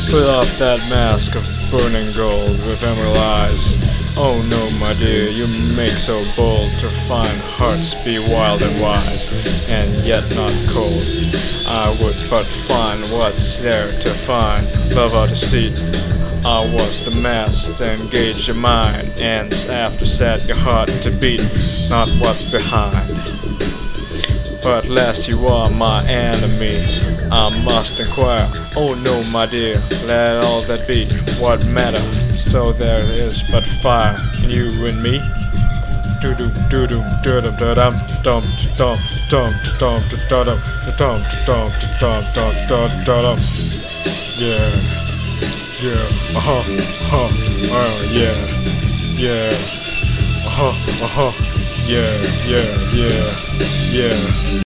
Put off that mask of burning gold with emerald eyes. Oh no, my dear, you make so bold to find hearts be wild and wise, and yet not cold. I would but find what's there to find, love or deceit. I was the mask to engage your mind, and after set your heart to beat, not what's behind. But lest you are my enemy, I must inquire. Oh no, my dear, let all that be. What matter? So there is but fire in you and me. Do do do do do dum dum dum dum dum dum dum dum dum dum dum dum. Yeah, yeah, yeah, yeah, yeah, yeah, yeah, yeah.